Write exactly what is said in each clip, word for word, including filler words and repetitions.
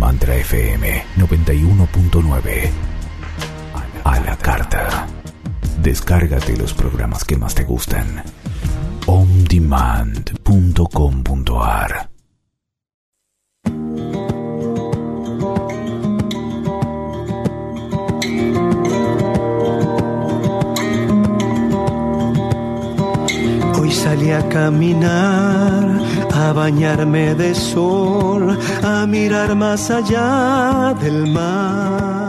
Mantra F M noventa y uno punto nueve. A la carta. Descárgate los programas que más te gustan. on demand punto com punto a r. Hoy salí a caminar, a bañarme de sol, a mirar más allá del mar.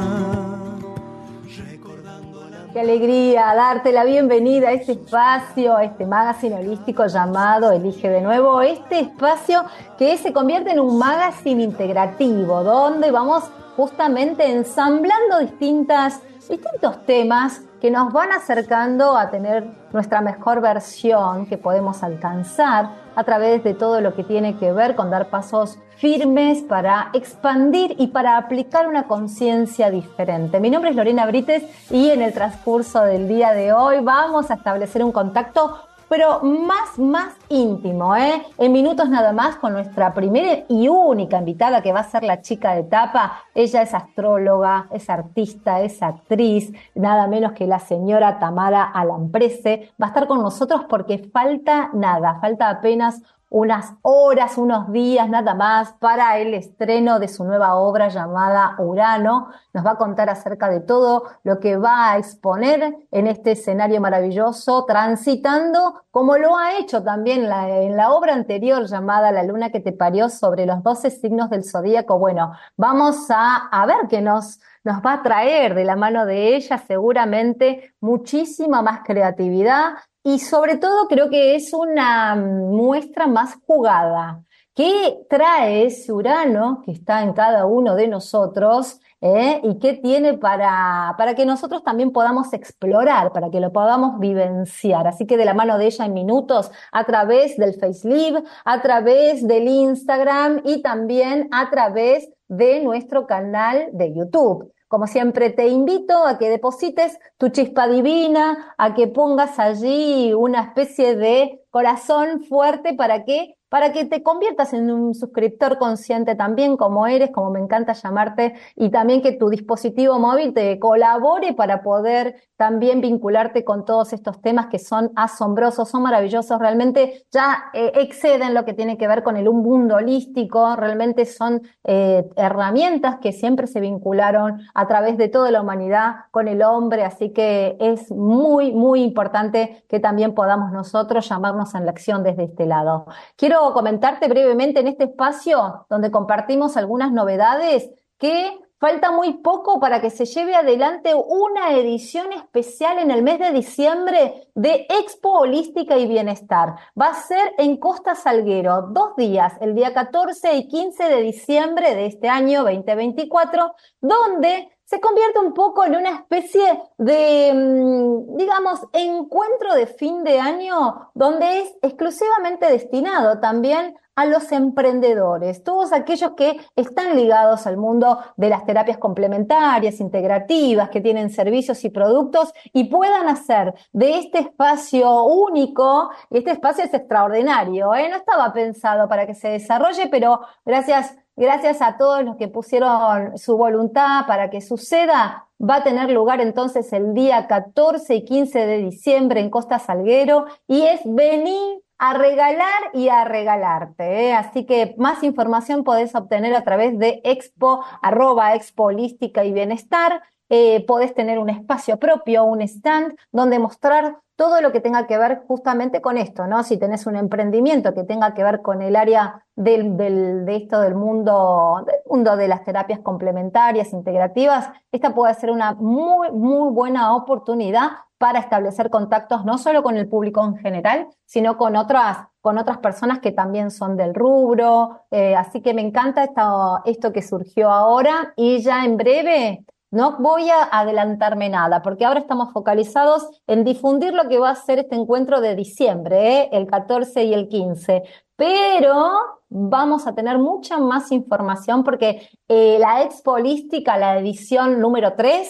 Qué alegría darte la bienvenida a este espacio, a este magazine holístico llamado Elige de Nuevo. Este espacio que se convierte en un magazine integrativo, donde vamos justamente ensamblando distintas, distintos temas que nos van acercando a tener nuestra mejor versión que podemos alcanzar a través de todo lo que tiene que ver con dar pasos firmes para expandir y para aplicar una conciencia diferente. Mi nombre es Lorena Brites y en el transcurso del día de hoy vamos a establecer un contacto pero más, más íntimo, ¿eh? En minutos nada más con nuestra primera y única invitada que va a ser la chica de tapa. Ella es astróloga, es artista, es actriz, nada menos que la señora Tamara Alamprese. Va a estar con nosotros porque falta nada, falta apenas unas horas, unos días nada más para el estreno de su nueva obra llamada Urano. Nos va a contar acerca de todo lo que va a exponer en este escenario maravilloso, transitando como lo ha hecho también en la, en la obra anterior llamada La Luna que te parió, sobre los doce signos del zodíaco. Bueno, vamos a, a ver qué nos... nos va a traer de la mano de ella seguramente muchísima más creatividad y sobre todo creo que es una muestra más jugada. ¿Qué trae ese Urano que está en cada uno de nosotros eh? y qué tiene para, para que nosotros también podamos explorar, para que lo podamos vivenciar? Así que de la mano de ella en minutos, a través del FaceLive, a través del Instagram y también a través de nuestro canal de YouTube. Como siempre te invito a que deposites tu chispa divina, a que pongas allí una especie de corazón fuerte para que para que te conviertas en un suscriptor consciente también, como eres, como me encanta llamarte, y también que tu dispositivo móvil te colabore para poder también vincularte con todos estos temas que son asombrosos, son maravillosos, realmente ya eh, exceden lo que tiene que ver con el mundo holístico, realmente son eh, herramientas que siempre se vincularon a través de toda la humanidad con el hombre, así que es muy, muy importante que también podamos nosotros llamarnos en la acción desde este lado. Quiero comentarte brevemente en este espacio donde compartimos algunas novedades que falta muy poco para que se lleve adelante una edición especial en el mes de diciembre de Expo Holística y Bienestar. Va a ser en Costa Salguero, dos días, el día catorce y quince de diciembre de este año veinte veinticuatro, donde se convierte un poco en una especie de, digamos, encuentro de fin de año donde es exclusivamente destinado también a los emprendedores, todos aquellos que están ligados al mundo de las terapias complementarias, integrativas, que tienen servicios y productos y puedan hacer de este espacio único, y este espacio es extraordinario, ¿eh? No estaba pensado para que se desarrolle, pero gracias Gracias a todos los que pusieron su voluntad para que suceda, va a tener lugar entonces el día catorce y quince de diciembre en Costa Salguero y es venir a regalar y a regalarte, ¿eh? Así que más información podés obtener a través de expo, arroba expo holística y bienestar. Eh, podés tener un espacio propio, un stand donde mostrar todo lo que tenga que ver justamente con esto, ¿no? Si tenés un emprendimiento que tenga que ver con el área del, del, de esto del mundo, del mundo de las terapias complementarias, integrativas, esta puede ser una muy, muy buena oportunidad para establecer contactos no solo con el público en general, sino con otras, con otras personas que también son del rubro. Eh, así que me encanta esto, esto que surgió ahora y ya en breve. No voy a adelantarme nada, porque ahora estamos focalizados en difundir lo que va a ser este encuentro de diciembre, ¿eh? El catorce y el quince. Pero vamos a tener mucha más información porque eh, la Expo Holística, la edición número tres,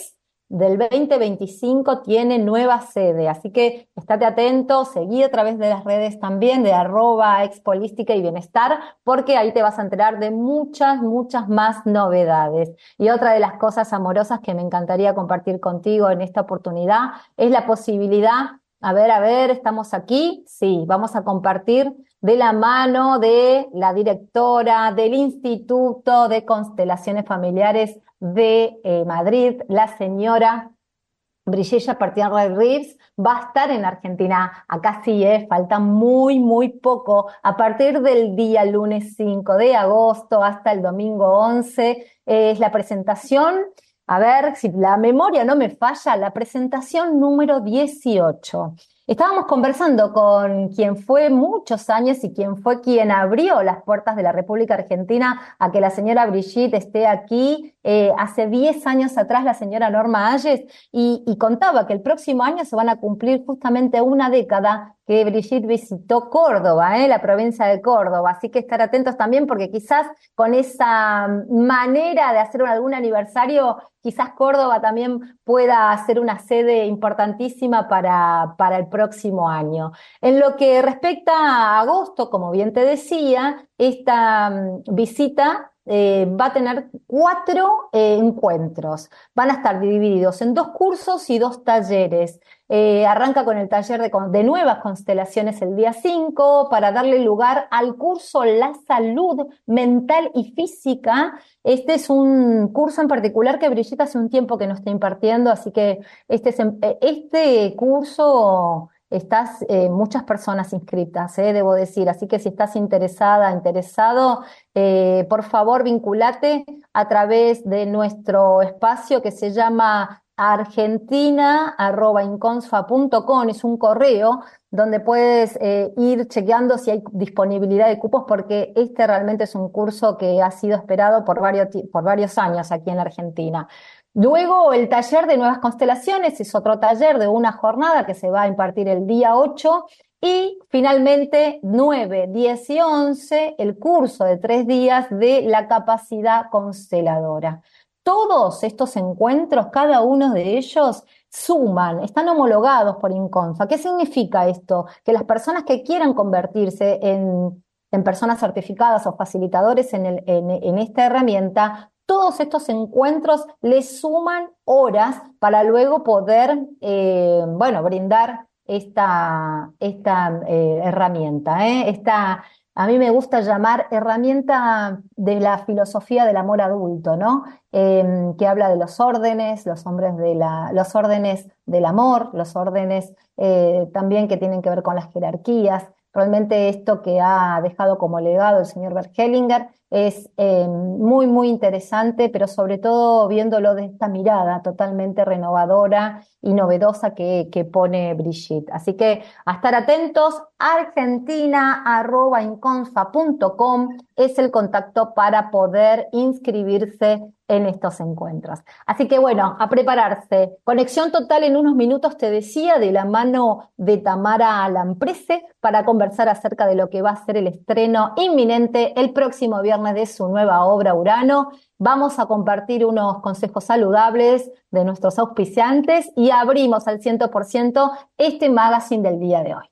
del veinte veinticinco tiene nueva sede, así que estate atento, seguí a través de las redes también de arroba Expo Holística y Bienestar, porque ahí te vas a enterar de muchas, muchas más novedades. Y otra de las cosas amorosas que me encantaría compartir contigo en esta oportunidad es la posibilidad, a ver, a ver, ¿estamos aquí? Sí, vamos a compartir de la mano de la directora del Instituto de Constelaciones Familiares de eh, Madrid, la señora Brigitte Chapartier-Rives, va a estar en Argentina. Acá sí, eh, falta muy, muy poco. A partir del día lunes cinco de agosto hasta el domingo once eh, es la presentación. A ver, si la memoria no me falla, la presentación número dieciocho. Estábamos conversando con quien fue muchos años y quien fue quien abrió las puertas de la República Argentina a que la señora Brigitte esté aquí. Eh, hace diez años atrás la señora Norma Ayes y, y contaba que el próximo año se van a cumplir justamente una década que Brigitte visitó Córdoba, ¿eh? la provincia de Córdoba. Así que estar atentos también porque quizás con esa manera de hacer algún aniversario, quizás Córdoba también pueda ser una sede importantísima para, para el próximo año. En lo que respecta a agosto, como bien te decía, esta um, visita Eh, va a tener cuatro eh, encuentros. Van a estar divididos en dos cursos y dos talleres. Eh, arranca con el taller de, de nuevas constelaciones el día cinco para darle lugar al curso La Salud Mental y Física. Este es un curso en particular que Brigitte hace un tiempo que no está impartiendo, así que este, es, este curso... Estás eh, muchas personas inscritas, eh, debo decir, así que si estás interesada, interesado, eh, por favor vinculate a través de nuestro espacio que se llama argentina arroba inconsfa punto com, es un correo donde puedes eh, ir chequeando si hay disponibilidad de cupos, porque este realmente es un curso que ha sido esperado por varios, por varios años aquí en la Argentina. Luego el taller de nuevas constelaciones es otro taller de una jornada que se va a impartir el día ocho y finalmente nueve, diez y once el curso de tres días de la capacidad consteladora. Todos estos encuentros, cada uno de ellos suman, están homologados por INCONFA. ¿Qué significa esto? Que las personas que quieran convertirse en, en personas certificadas o facilitadores en, el, en, en esta herramienta, todos estos encuentros les suman horas para luego poder, eh, bueno, brindar esta, esta eh, herramienta, ¿eh? Esta, a mí me gusta llamar herramienta de la filosofía del amor adulto, ¿no? Eh, que habla de los órdenes, los hombres de la, los órdenes del amor, los órdenes eh, también que tienen que ver con las jerarquías. Realmente esto que ha dejado como legado el señor Bert Hellinger es eh, muy, muy interesante, pero sobre todo viéndolo de esta mirada totalmente renovadora y novedosa que, que pone Brigitte. Así que a estar atentos, argentina arroba inconsfa punto com es el contacto para poder inscribirse en estos encuentros. Así que bueno, a prepararse. Conexión total en unos minutos, te decía, de la mano de Tamara Lamprese para conversar acerca de lo que va a ser el estreno inminente el próximo viernes de su nueva obra Urano. Vamos a compartir unos consejos saludables de nuestros auspiciantes y abrimos al cien por ciento este magazine del día de hoy.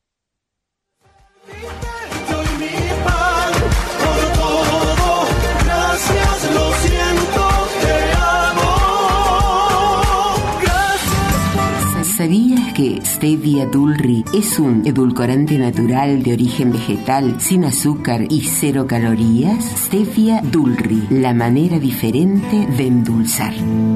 Gracias, lo siento, te amo. Gracias. ¿Sabías que Stevia Dulri es un edulcorante natural de origen vegetal, sin azúcar y cero calorías? Stevia Dulri, la manera diferente de endulzar.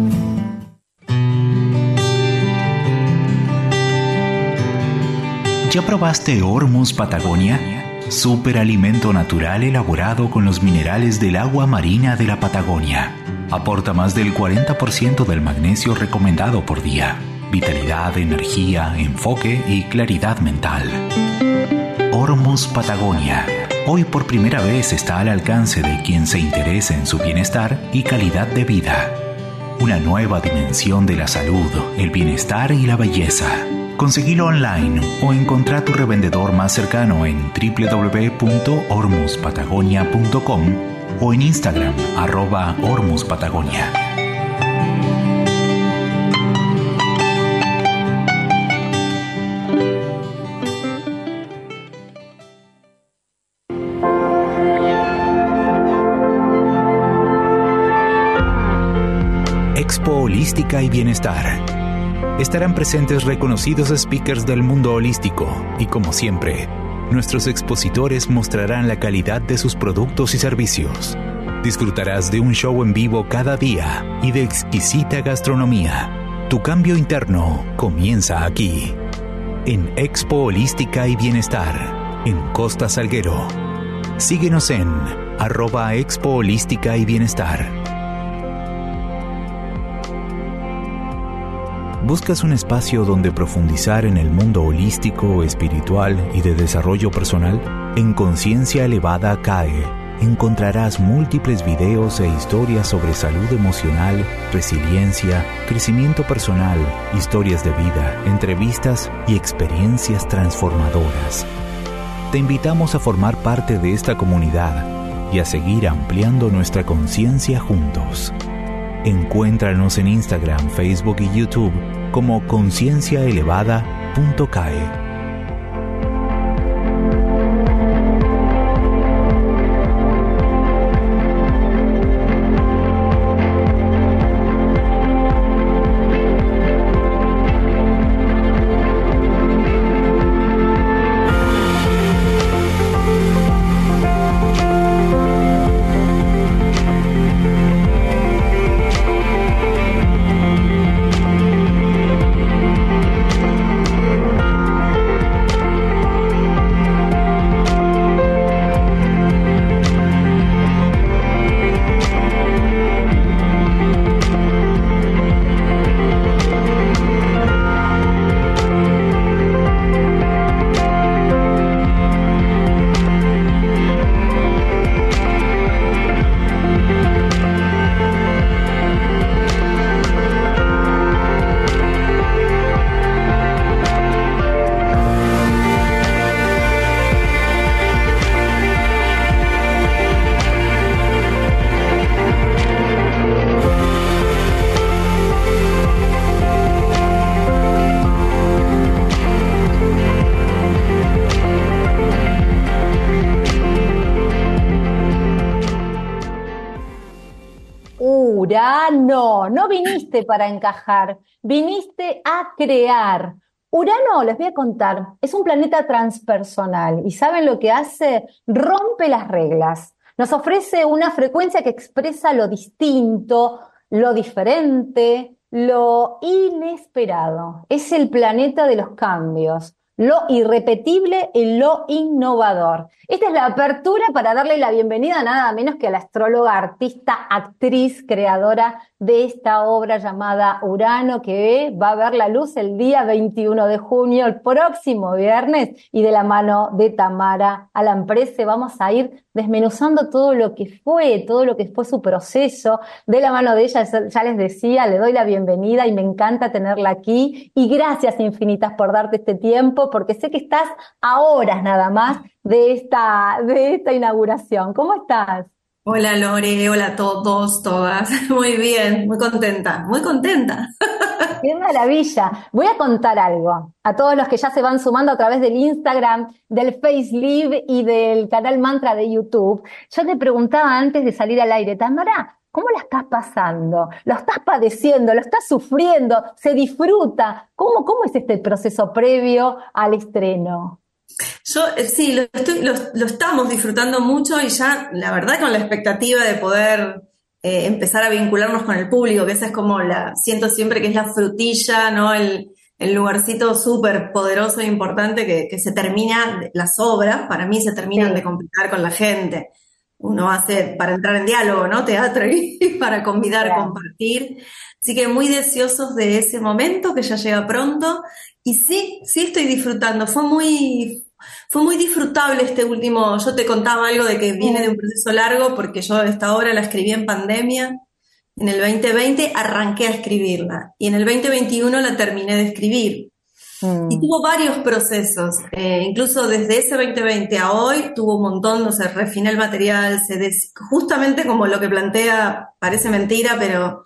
¿Ya probaste Hormuz Patagonia? Superalimento natural elaborado con los minerales del agua marina de la Patagonia. Aporta más del cuarenta por ciento del magnesio recomendado por día. Vitalidad, energía, enfoque y claridad mental. Hormuz Patagonia. Hoy por primera vez está al alcance de quien se interese en su bienestar y calidad de vida. Una nueva dimensión de la salud, el bienestar y la belleza. Conseguilo online o encontrá tu revendedor más cercano en doble u doble u doble u punto hormuz patagonia punto com o en Instagram arroba hormuz patagonia. Expo Holística y Bienestar. Estarán presentes reconocidos speakers del mundo holístico y, como siempre, nuestros expositores mostrarán la calidad de sus productos y servicios. Disfrutarás de un show en vivo cada día y de exquisita gastronomía. Tu cambio interno comienza aquí, en Expo Holística y Bienestar, en Costa Salguero. Síguenos en arroba Expo Holística y Bienestar. ¿Buscas un espacio donde profundizar en el mundo holístico, espiritual y de desarrollo personal? En Conciencia Elevada C A E encontrarás múltiples videos e historias sobre salud emocional, resiliencia, crecimiento personal, historias de vida, entrevistas y experiencias transformadoras. Te invitamos a formar parte de esta comunidad y a seguir ampliando nuestra conciencia juntos. Encuéntranos en Instagram, Facebook y YouTube como conciencia elevada punto c a e. Urano, no viniste para encajar, viniste a crear. Urano, les voy a contar, es un planeta transpersonal y ¿saben lo que hace? Rompe las reglas. Nos ofrece una frecuencia que expresa lo distinto, lo diferente, lo inesperado. Es el planeta de los cambios, lo irrepetible y lo innovador. Esta es la apertura para darle la bienvenida nada menos que a la astróloga, artista, actriz, creadora de esta obra llamada Urano, que va a ver la luz el día veintiuno de junio, el próximo viernes, y de la mano de Tamara Alamprese vamos a ir desmenuzando todo lo que fue, todo lo que fue su proceso. De la mano de ella, ya les decía, le doy la bienvenida y me encanta tenerla aquí. Y gracias infinitas por darte este tiempo, porque sé que estás a horas nada más de esta, de esta inauguración. ¿Cómo estás? Hola Lore, hola a todos, todas. Muy bien, muy contenta, muy contenta. ¡Qué maravilla! Voy a contar algo a todos los que ya se van sumando a través del Instagram, del Face Live y del canal Mantra de YouTube. Yo te preguntaba antes de salir al aire, Tamara, ¿cómo la estás pasando? ¿Lo estás padeciendo? ¿Lo estás sufriendo? ¿Se disfruta? ¿Cómo, cómo es este proceso previo al estreno? Yo sí, lo, estoy, lo, lo estamos disfrutando mucho y ya, la verdad, con la expectativa de poder eh, empezar a vincularnos con el público, que esa es como la, siento siempre que es la frutilla, ¿no? El, el lugarcito súper poderoso e importante que, que se termina, las obras, para mí se terminan sí. de completar con la gente. Uno hace para entrar en diálogo, ¿no? Teatro y para convidar, claro. compartir. Así que muy deseosos de ese momento que ya llega pronto. Y sí, sí estoy disfrutando. Fue muy, fue muy disfrutable este último. Yo te contaba algo de que viene de un proceso largo porque yo esta obra la escribí en pandemia. En el veinte veinte arranqué a escribirla y en el veinte veintiuno la terminé de escribir. Mm. Y tuvo varios procesos, eh, incluso desde ese veinte veinte a hoy tuvo un montón, o sea, refiné el material, se des... justamente como lo que plantea, parece mentira, pero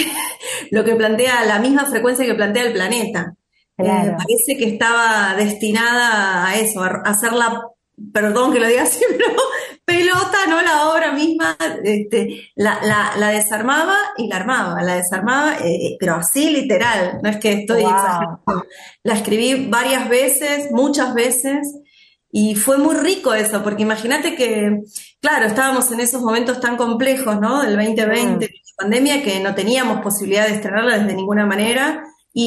lo que plantea, la misma frecuencia que plantea el planeta. Claro. Eh, parece que estaba destinada a eso, a hacerla, perdón que lo diga así, pero, pelota, ¿no? La obra misma, este, la, la, la desarmaba y la armaba, la desarmaba, eh, pero así literal, no es que estoy Wow. exagerando. La escribí varias veces, muchas veces, y fue muy rico eso, porque imagínate que, claro, estábamos en esos momentos tan complejos, ¿no? Del veinte veinte, Mm. pandemia, que no teníamos posibilidad de estrenarla desde ninguna manera,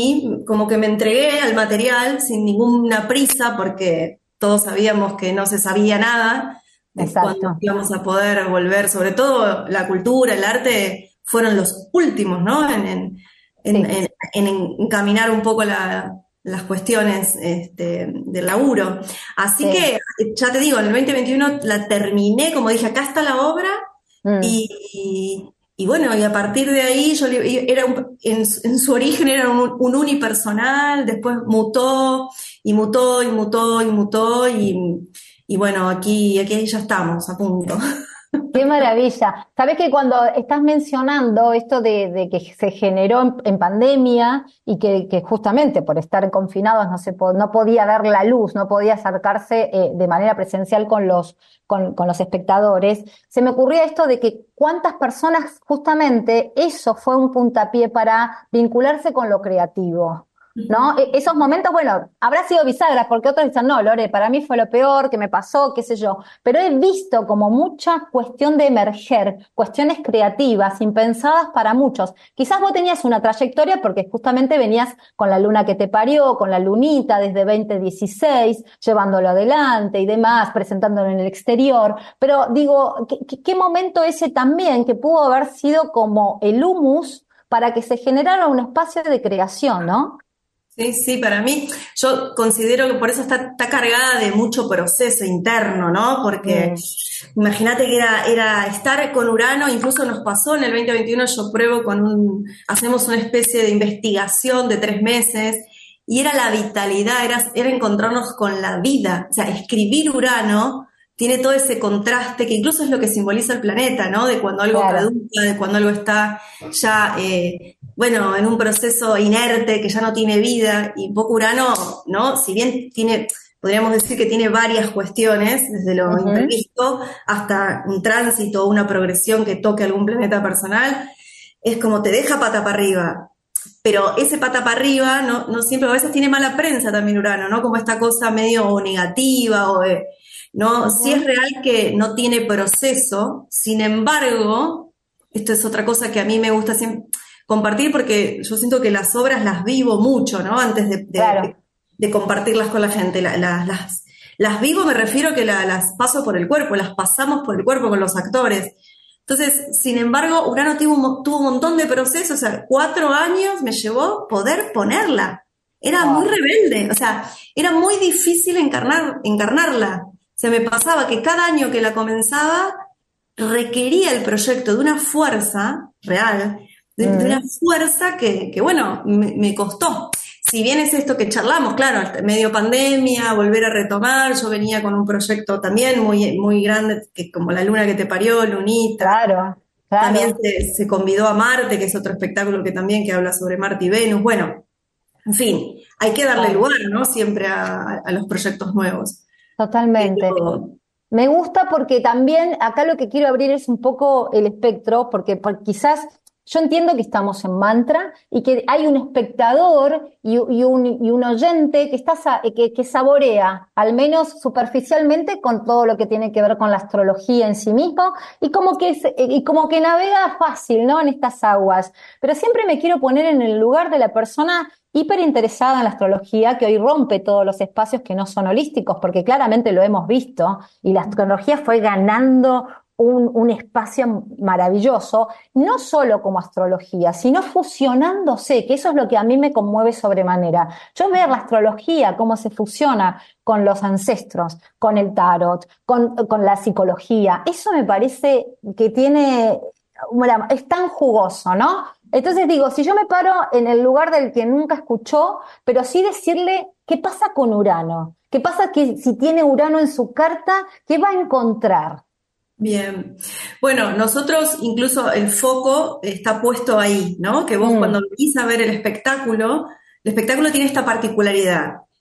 y como que me entregué al material sin ninguna prisa, porque todos sabíamos que no se sabía nada de cuándo Exacto. íbamos a poder volver, sobre todo la cultura, el arte, fueron los últimos, ¿no? En, en, en, Sí. en, en encaminar un poco la, las cuestiones este, del laburo. Así Sí. que, ya te digo, en el veinte veintiuno la terminé, como dije, acá está la obra, Mm. y, y, y bueno, y a partir de ahí, yo le- era un- en, en su origen era un, un unipersonal, después mutó, y mutó, y mutó, y mutó, y, y bueno, aquí, aquí ya estamos, a punto. Qué maravilla. Sabes que cuando estás mencionando esto de, de que se generó en, en pandemia y que, que justamente por estar confinados no se po- no podía ver la luz, no podía acercarse eh, de manera presencial con los, con, con los espectadores, se me ocurría esto de que cuántas personas justamente eso fue un puntapié para vincularse con lo creativo. ¿No? E- Esos momentos, bueno, habrá sido bisagra, porque otros dicen, no, Lore, para mí fue lo peor que me pasó, qué sé yo, pero he visto como mucha cuestión de emerger, cuestiones creativas, impensadas para muchos. Quizás vos tenías una trayectoria porque justamente venías con la luna que te parió, con la lunita desde veinte dieciséis, llevándolo adelante y demás, presentándolo en el exterior, pero digo, ¿qué, qué- qué momento ese también que pudo haber sido como el humus para que se generara un espacio de creación, ¿no? Sí, sí, para mí, yo considero que por eso está, está cargada de mucho proceso interno, ¿no? Porque Mm. imagínate que era, era estar con Urano, incluso nos pasó en el veinte veintiuno, yo pruebo con un, hacemos una especie de investigación de tres meses, y era la vitalidad, era, era encontrarnos con la vida, o sea, escribir Urano tiene todo ese contraste que incluso es lo que simboliza el planeta, ¿no? De cuando algo Claro. caduca, de cuando algo está ya... Eh, bueno, en un proceso inerte que ya no tiene vida, y un poco Urano, ¿no? Si bien tiene, podríamos decir que tiene varias cuestiones, desde lo Ujú. imprevisto hasta un tránsito o una progresión que toque algún planeta personal, es como te deja pata para arriba. Pero ese pata para arriba no, no siempre, a veces tiene mala prensa también Urano, ¿no? Como esta cosa medio negativa o de, ¿no? Sí es Ujú. real que no tiene proceso, sin embargo, esto es otra cosa que a mí me gusta siempre compartir porque yo siento que las obras las vivo mucho, ¿no? Antes de, de, Claro. de compartirlas con la gente. La, la, las, las vivo me refiero a que la, las paso por el cuerpo, las pasamos por el cuerpo con los actores. Entonces, sin embargo, Urano tuvo un, tuvo un montón de procesos, o sea, cuatro años me llevó poder ponerla. Era muy Wow. rebelde, o sea, era muy difícil encarnar, encarnarla. O sea, me pasaba que cada año que la comenzaba requería el proyecto de una fuerza real, de, de una Mm. fuerza que, que bueno, me, me costó. Si bien es esto que charlamos, claro, medio pandemia, volver a retomar, yo venía con un proyecto también muy, muy grande, que como La Luna que te parió, Lunita, Claro, también claro. se, se convidó a Marte, que es otro espectáculo que también que habla sobre Marte y Venus, bueno, en fin, hay que darle Claro. lugar, ¿no? Siempre a, a los proyectos nuevos. Totalmente. Pero, Me gusta porque también acá lo que quiero abrir es un poco el espectro, porque, por- quizás yo entiendo que estamos en mantra y que hay un espectador y, y un, y un oyente que, está, sa- que, que saborea, al menos superficialmente, con todo lo que tiene que ver con la astrología en sí mismo y como que, se- y como que navega fácil, ¿no? En estas aguas. Pero siempre me quiero poner en el lugar de la persona hiper interesada en la astrología, que hoy rompe todos los espacios que no son holísticos, porque claramente lo hemos visto, y la astrología fue ganando un, un espacio maravilloso, no solo como astrología, sino fusionándose, que eso es lo que a mí me conmueve sobremanera. Yo ver la astrología, cómo se fusiona con los ancestros, con el tarot, con, con la psicología, eso me parece que tiene, bueno, es tan jugoso, ¿no? Entonces digo, si yo me paro en el lugar del que nunca escuchó, pero sí decirle qué pasa con Urano, qué pasa que si tiene Urano en su carta, ¿qué va a encontrar? bien. Bueno, nosotros incluso el foco está puesto ahí, ¿no? Que vos Mm. cuando venís a ver el espectáculo, el espectáculo tiene esta particularidad,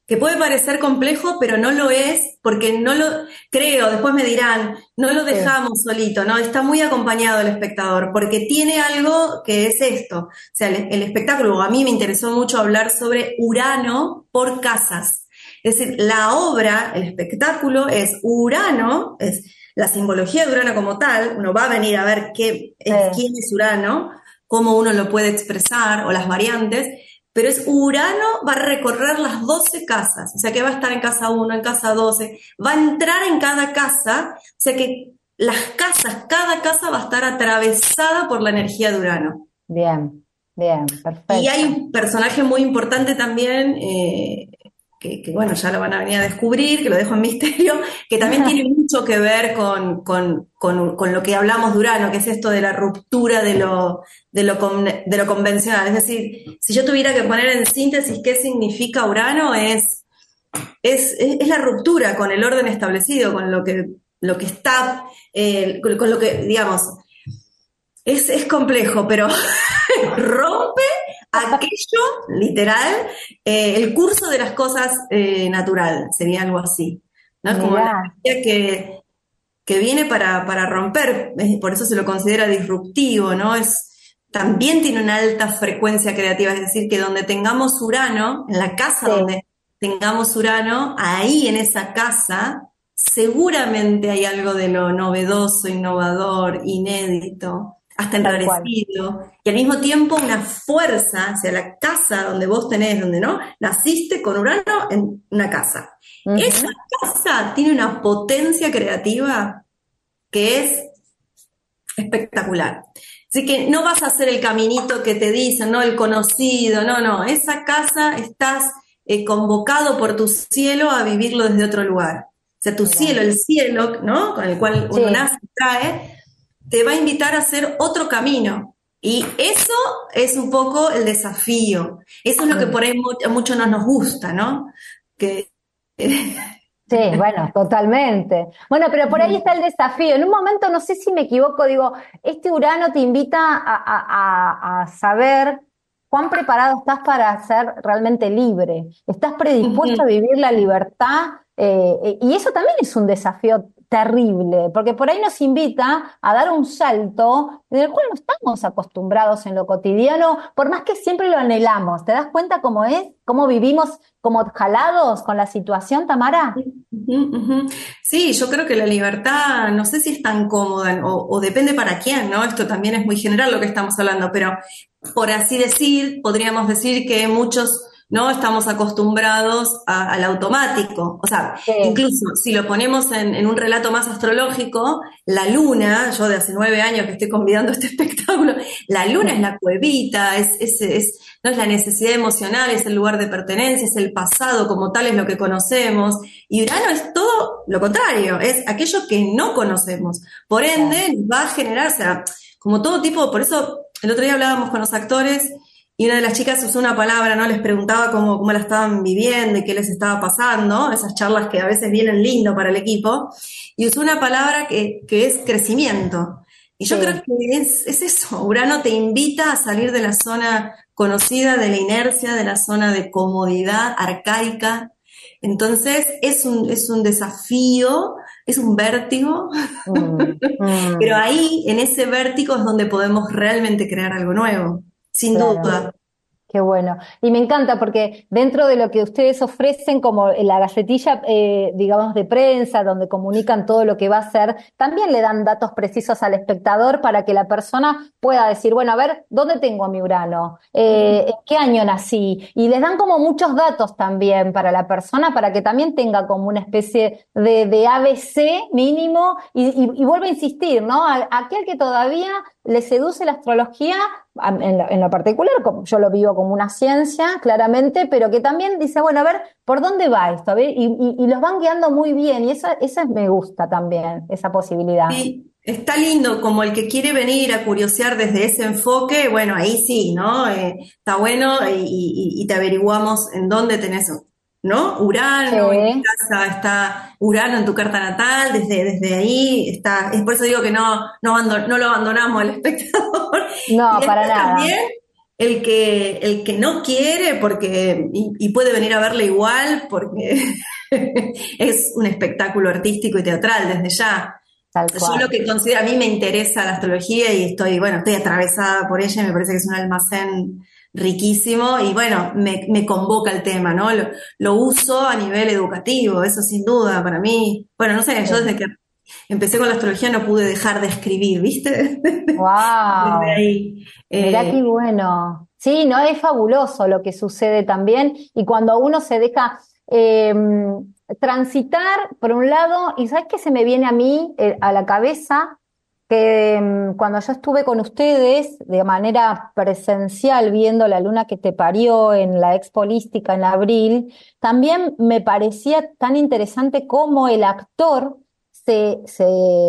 que puede parecer complejo, pero no lo es, porque no lo, creo, después me dirán, no lo dejamos sí. solito, ¿no? Está muy acompañado el espectador, porque tiene algo que es esto. O sea, el, el espectáculo, a mí me interesó mucho hablar sobre Urano por casas. Es decir, la obra, el espectáculo es Urano, es la simbología de Urano como tal, uno va a venir a ver qué es, sí. quién es Urano, cómo uno lo puede expresar, o las variantes, pero es Urano va a recorrer las doce casas, o sea que va a estar en casa uno, en casa doce, va a entrar en cada casa, o sea que las casas, cada casa va a estar atravesada por la energía de Urano. Bien, bien, perfecto. Y hay un personaje muy importante también, eh, que, que bueno, ya lo van a venir a descubrir, que lo dejo en misterio, que también tiene mucho que ver con, con, con, con lo que hablamos de Urano, que es esto de la ruptura de lo, de, lo con, de lo convencional. Es decir, si yo tuviera que poner en síntesis qué significa Urano, es, es, es la ruptura con el orden establecido, con lo que, lo que está, eh, con, con lo que, digamos, es, es complejo, pero rompe aquello, literal, eh, el curso de las cosas eh, natural, sería algo así, ¿no? Es como la energía que, que viene para, para romper, por eso se lo considera disruptivo, ¿no? Es, también tiene una alta frecuencia creativa, es decir, que donde tengamos Urano, en la casa sí. donde tengamos Urano, ahí en esa casa, seguramente hay algo de lo novedoso, innovador, inédito, hasta enrarecido, y al mismo tiempo una fuerza hacia la casa donde vos tenés, donde no, naciste con Urano en una casa. Uh-huh. Esa casa tiene una potencia creativa que es espectacular. Así que no vas a hacer el caminito que te dicen, no el conocido, no, no, esa casa estás eh, convocado por tu cielo a vivirlo desde otro lugar. O sea, tu uh-huh. cielo, el cielo, ¿no? Con el cual uno sí. nace y trae, te va a invitar a hacer otro camino. Y eso es un poco el desafío. Eso es lo que por ahí a muchos no nos gusta, ¿no? Que... Sí, bueno, totalmente. Bueno, pero por ahí está el desafío. En un momento, no sé si me equivoco, digo, este Urano te invita a, a, a, a saber cuán preparado estás para ser realmente libre. ¿Estás predispuesto uh-huh. a vivir la libertad? Eh, y eso también es un desafío terrible, porque por ahí nos invita a dar un salto del cual no estamos acostumbrados en lo cotidiano, por más que siempre lo anhelamos. ¿Te das cuenta cómo es? ¿Cómo vivimos como jalados con la situación, Tamara? Uh-huh, uh-huh. Sí, yo creo que la libertad, no sé si es tan cómoda, o, o depende para quién, ¿no? Esto también es muy general lo que estamos hablando, pero por así decir, podríamos decir que muchos no estamos acostumbrados a, al automático. O sea, sí. incluso si lo ponemos en, en un relato más astrológico, la luna, yo de hace nueve años que estoy convidando este espectáculo, la luna sí. es la cuevita, es, es, es, no es la necesidad emocional, es el lugar de pertenencia, es el pasado como tal, es lo que conocemos. Y Urano es todo lo contrario, es aquello que no conocemos. Por ende, sí. va a generar, o sea, como todo tipo, por eso el otro día hablábamos con los actores, y una de las chicas usó una palabra, ¿no? Les preguntaba cómo, cómo la estaban viviendo y qué les estaba pasando, esas charlas que a veces vienen lindo para el equipo, y usó una palabra que, que es crecimiento. Y yo sí. creo que es, es eso, Urano te invita a salir de la zona conocida, de la inercia, de la zona de comodidad arcaica. Entonces es un, es un desafío, es un vértigo, mm, mm. pero ahí, en ese vértigo es donde podemos realmente crear algo nuevo. Sin claro. duda. Qué bueno. Y me encanta porque dentro de lo que ustedes ofrecen como la galletilla, eh, digamos, de prensa, donde comunican todo lo que va a hacer, también le dan datos precisos al espectador para que la persona pueda decir, bueno, a ver, ¿dónde tengo a mi Urano? Eh, ¿En qué año nací? Y les dan como muchos datos también para la persona, para que también tenga como una especie de, de A B C mínimo y, y, y vuelvo a insistir, ¿no? A, aquel que todavía le seduce la astrología, en lo, en lo particular, como yo lo vivo como una ciencia, claramente, pero que también dice, bueno, a ver, ¿por dónde va esto? A ver, y, y, y los van guiando muy bien, y eso, eso me gusta también, esa posibilidad. Sí, está lindo, como el que quiere venir a curiosear desde ese enfoque, bueno, ahí sí, ¿no? Eh, está bueno y, y, y te averiguamos en dónde tenés, ¿no? Urano, sí. en tu casa está Urano en tu carta natal, desde, desde ahí está, es por eso digo que no, no, abandon, no lo abandonamos al espectador. No, para nada. También el que, el que no quiere porque, y, y puede venir a verla igual porque es un espectáculo artístico y teatral desde ya. Tal Yo cual. lo que considero, a mí me interesa la astrología y estoy, bueno, estoy atravesada por ella y me parece que es un almacén riquísimo y bueno, me, me convoca el tema, ¿no? Lo, lo uso a nivel educativo, eso sin duda, para mí. Bueno, no sé, yo desde que empecé con la astrología no pude dejar de escribir, ¿viste? Desde Wow. ahí. Mirá Eh, qué bueno. Sí, no, es fabuloso lo que sucede también. Y cuando uno se deja eh, transitar por un lado, y ¿sabes qué se me viene a mí eh, a la cabeza? Que mm, cuando yo estuve con ustedes de manera presencial viendo La Luna que te parió en la Expo Holística en abril, también me parecía tan interesante cómo el actor se, se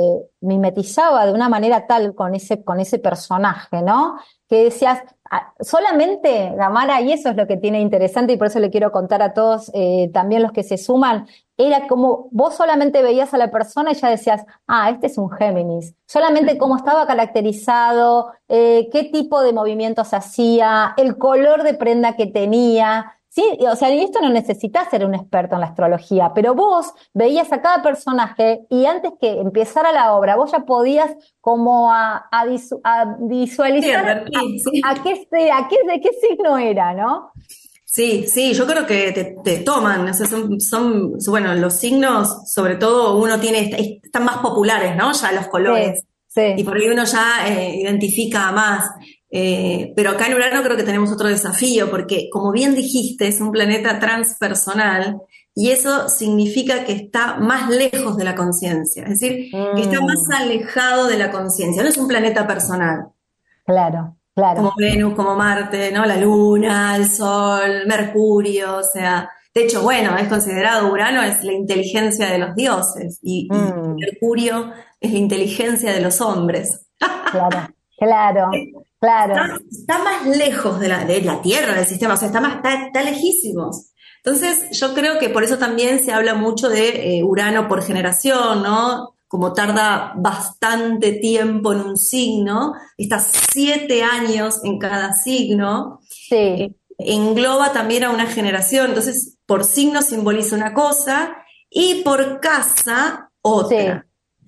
mimetizaba de una manera tal con ese, con ese personaje, ¿no? Que decías, ah, solamente, Tamara, y eso es lo que tiene interesante y por eso le quiero contar a todos, eh, también los que se suman, era como vos solamente veías a la persona y ya decías, ah, este es un Géminis. Solamente cómo estaba caracterizado, eh, qué tipo de movimientos hacía, el color de prenda que tenía. Sí, o sea, y esto no necesitas ser un experto en la astrología, pero vos veías a cada personaje y antes que empezara la obra, vos ya podías como a, a, visu- a sí, visualizar advertí, sí. a, a qué, se- a qué, de qué signo era, ¿no? Sí, sí, yo creo que te, te toman, o sea, son, son, bueno, los signos, sobre todo uno tiene, están más populares, ¿no? Ya los Sí, colores. Y sí. por ahí uno ya eh, identifica más. Eh, pero acá en Urano creo que tenemos otro desafío, porque como bien dijiste, es un planeta transpersonal y eso significa que está más lejos de la conciencia, es decir, que está más Mm, alejado de la conciencia, no es un planeta personal claro, como claro. Venus, como Marte, ¿no? La Luna, el Sol, Mercurio, o sea, de hecho, bueno, es considerado Urano es la inteligencia de los dioses y, y Mm, Mercurio es la inteligencia de los hombres. claro, claro, Está, claro. está más lejos de la, de la Tierra, del sistema, o sea, está, más, está, está lejísimos. Entonces, yo creo que por eso también se habla mucho de eh, Urano por generación, ¿no? Como tarda bastante tiempo en un signo, está siete años en cada signo, eh, Sí. engloba también a una generación, entonces por signo simboliza una cosa y por casa Sí. otra.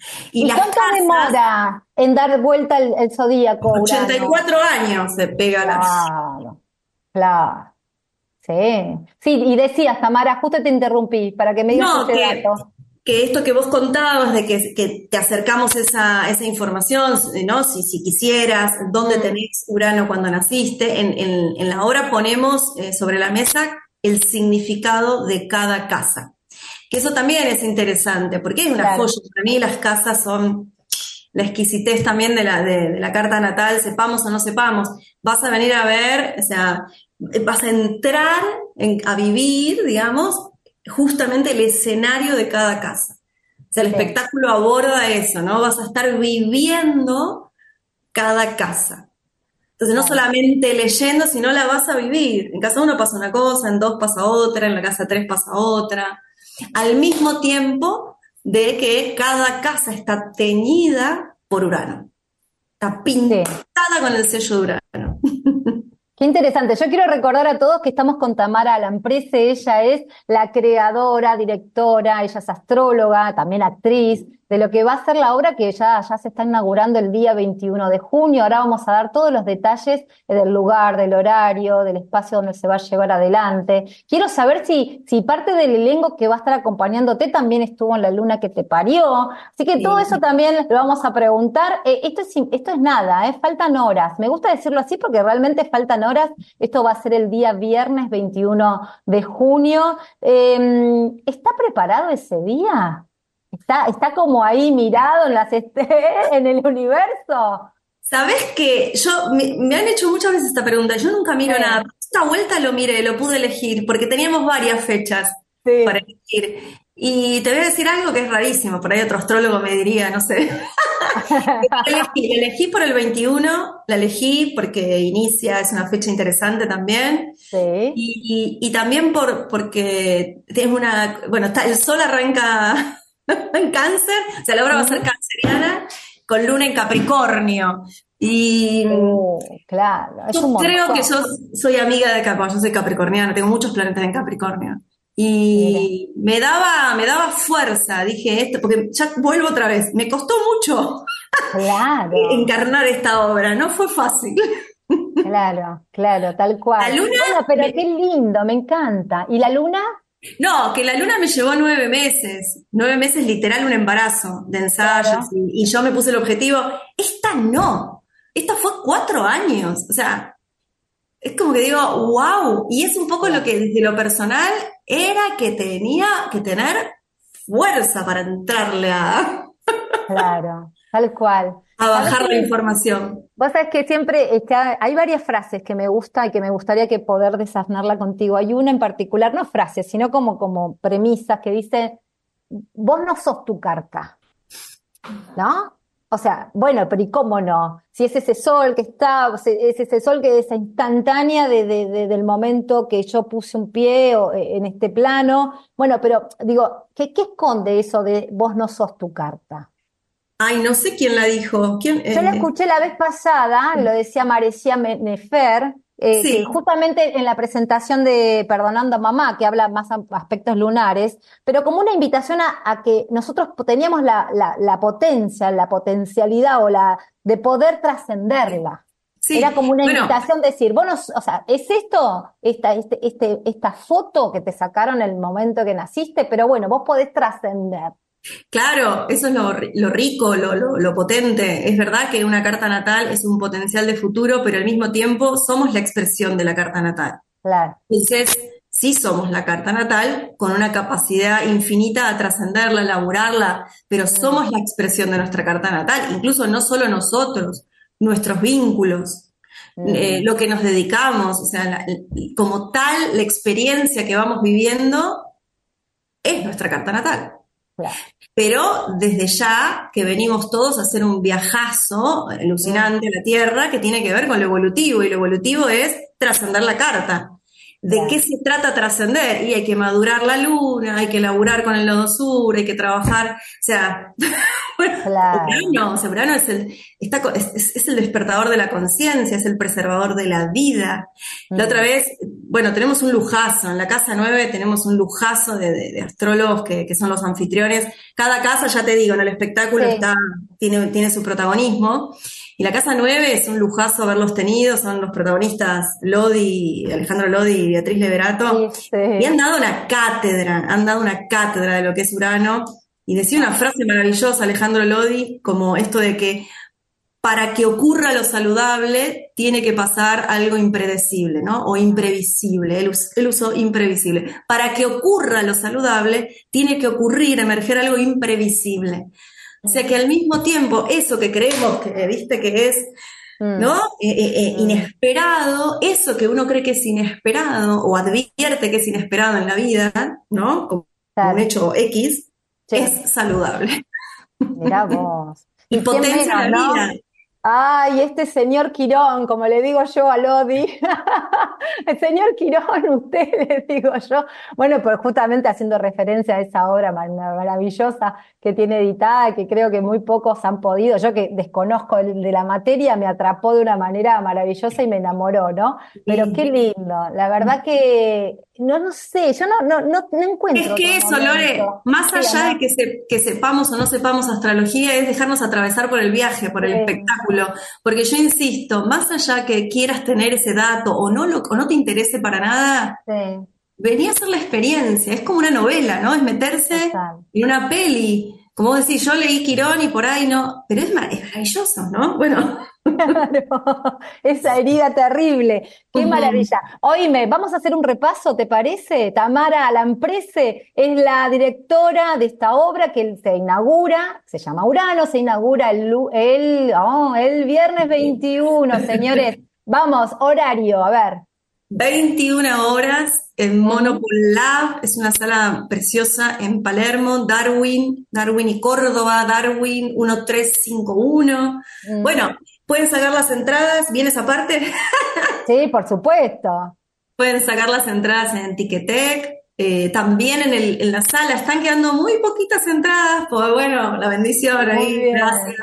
Y ¿Y las cuánto casas, demora en dar vuelta el, el zodíaco, ochenta y Urano? cuatro años se pega la... Claro, claro. Sí. Sí, y decías, Tamara, justo te interrumpí para que me digas No, este que, dato. que esto que vos contabas, de que, que te acercamos esa, esa información, ¿no? Si, si quisieras, dónde Mm, tenés Urano cuando naciste, en, en- en la obra ponemos eh, sobre la mesa el significado de cada casa. Que eso también es interesante, porque es una claro. joya. Para mí las casas son la exquisitez también de la, de, de la carta natal, sepamos o no sepamos. Vas a venir a ver, o sea, vas a entrar en- a vivir, digamos, justamente el escenario de cada casa. O sea, el Sí. espectáculo aborda eso, ¿no? Vas a estar viviendo cada casa. Entonces, no Claro. solamente leyendo, sino la vas a vivir. En casa uno pasa una cosa, en dos pasa otra, en la casa tres pasa otra. Al mismo tiempo de que cada casa está teñida por Urano. Está Sí. pintada con el sello de Urano. Qué interesante. Yo quiero recordar a todos que estamos con Tamara Lamprese. Ella es la creadora, directora, ella es astróloga, también actriz, de lo que va a ser la obra que ya, ya se está inaugurando el día veintiuno de junio. Ahora vamos a dar todos los detalles del lugar, del horario, del espacio donde se va a llevar adelante. Quiero saber si, si parte del elenco que va a estar acompañándote también estuvo en La Luna que te parió. Así que todo Sí. eso también lo vamos a preguntar. Eh, esto es, esto es nada, eh, faltan horas. Me gusta decirlo así porque realmente faltan horas. Esto va a ser el día viernes veintiuno de junio. Eh, ¿está preparado ese día? Está, está como ahí mirado en las este- en el universo. ¿Sabés que yo me, me han hecho muchas veces esta pregunta? Yo nunca miro nada. Sí, Esta vuelta lo miré, lo pude elegir, porque teníamos varias fechas para sí. elegir. Y te voy a decir algo que es rarísimo, por ahí otro astrólogo me diría, no sé. La elegí, la elegí por el veintiuno, la elegí porque inicia, es una fecha interesante también. Sí, Y, y también por, porque es una, bueno, está, el sol arranca en cáncer, o sea, la obra va a ser ujú, canceriana, con luna en Capricornio. Y Oh, claro, es yo un creo montón. que yo soy amiga de Capricornio, yo soy capricorniana, tengo muchos planetas en Capricornio. Mira, Y me daba, me daba fuerza, dije esto, porque ya vuelvo otra vez, me costó mucho claro, encarnar esta obra, no fue fácil. claro, claro, tal La cual. luna, Bueno, pero me- qué lindo, me encanta. ¿Y la luna? no, que la luna me llevó nueve meses, nueve meses literal un embarazo de ensayos Claro, y, y yo me puse el objetivo, esta no, esta fue cuatro años, o sea, es como que digo, wow, y es un poco lo claro, que desde lo personal era que tenía que tener fuerza para entrarle a, claro, tal cual. a ¿Sabés bajar la qué? información. Vos sabés que siempre está, hay varias frases que me gusta y que me gustaría que poder desasnarla contigo. Hay una en particular, no frases, sino como, como premisas que dice, vos no sos tu carta, ¿no? O sea, bueno, pero ¿y cómo no? Si es ese sol que está, o sea, es ese sol que es instantánea de, de- de- del momento que yo puse un pie o, eh, en este plano. Bueno, pero digo, ¿qué, qué esconde eso de vos no sos tu carta? Ay, no sé quién la dijo, quién, Yo la eh, escuché la vez pasada, lo decía Marecía Me- Nefer, eh, que sí, justamente en la presentación de Perdonando a Mamá, que habla más a aspectos lunares, pero como una invitación a, a que nosotros teníamos la, la, la potencia, la potencialidad o la de poder trascenderla. Era sí, como una bueno. invitación de decir, bueno, o sea, ¿es esto, esta, este, este, esta foto que te sacaron en el momento que naciste? Pero bueno, vos podés trascender. Claro, eso es lo, ri- lo rico, lo, lo, lo potente. Es verdad que una carta natal es un potencial de futuro, pero al mismo tiempo somos la expresión de la carta natal. Claro. Entonces, sí somos la carta natal con una capacidad infinita de trascenderla, elaborarla, pero Mm, somos la expresión de nuestra carta natal, incluso no solo nosotros, nuestros vínculos, eh, mm, lo que nos dedicamos, o sea, la- como tal, la experiencia que vamos viviendo es nuestra carta natal. claro. Pero desde ya que venimos todos a hacer un viajazo Mm, alucinante a la Tierra que tiene que ver con lo evolutivo, y lo evolutivo es trascender la carta. ¿De qué claro, se trata trascender? Y hay que madurar la luna, hay que laburar con el nodo sur, hay que trabajar, o sea, bueno, claro. Urano, o sea, Urano es el, está, co- es, es- es el despertador de la conciencia, es el preservador de la vida. La otra Mm, vez, bueno, tenemos un lujazo, en la casa nueve tenemos un lujazo de, de- de astrólogos que, que son los anfitriones. Cada casa, ya te digo, en el espectáculo sí, está, tiene, tiene su protagonismo. Y la casa nueve es un lujazo haberlos tenido, son los protagonistas Lodi, Alejandro Lodi y Beatriz Leverato. Y han viste. dado una cátedra, han dado una cátedra de lo que es Urano. Y decía una Ah, frase maravillosa, Alejandro Lodi, como esto de que para que ocurra lo saludable tiene que pasar algo impredecible, ¿no? O ah, imprevisible. Él, us- él usó imprevisible. Para que ocurra lo saludable tiene que ocurrir, emerger algo imprevisible. O sea que al mismo tiempo, eso que creemos que, viste, que es, ¿no? mm, Eh, eh, eh, mm, inesperado, eso que uno cree que es inesperado o advierte que es inesperado en la vida, ¿no? Como un claro, hecho X, sí, es saludable mirá vos. y Y quién potencia menos, la ¿no? vida. Ay, este señor Quirón, como le digo yo a Lodi. El señor Quirón, usted le digo yo. Bueno, pues justamente haciendo referencia a esa obra mar- maravillosa que tiene editada, que creo que muy pocos han podido. Yo que desconozco el- de la materia, me atrapó de una manera maravillosa y me enamoró, ¿no? Pero qué Y lindo. La verdad que, no, no sé, yo no, no, no, no es encuentro otro que eso, Lore, momento. más Sí, allá de amor. que, se- que sepamos o no sepamos astrología, es dejarnos atravesar por el viaje, por el Sí, espectáculo. Porque yo insisto, más allá que quieras tener ese dato o no, lo, o no te interese para nada, sí, venía a ser la experiencia. Es como una novela, ¿no? Es meterse total. en una peli. Como vos decís, yo leí Quirón y por ahí no, pero es, mar- es maravilloso, ¿no? Bueno. Claro, esa herida terrible, qué Ujú. maravilla. Oíme, vamos a hacer un repaso, ¿te parece? Tamara Lamprese es la directora de esta obra que se inaugura, se llama Urano, se inaugura el, lu- el, oh, el viernes veintiuno, señores. Vamos, horario, a ver. veintiuna horas en Ujú, Monopol Lab, es una sala preciosa en Palermo, Darwin, Darwin y Córdoba, Darwin uno tres cinco uno. mm. Bueno, pueden sacar las entradas, ¿viene esa parte? Sí, por supuesto. Pueden sacar las entradas en Ticketek, eh, también en, el, en la sala, están quedando muy poquitas entradas, pues bueno, la bendición Muy ahí, bien. gracias.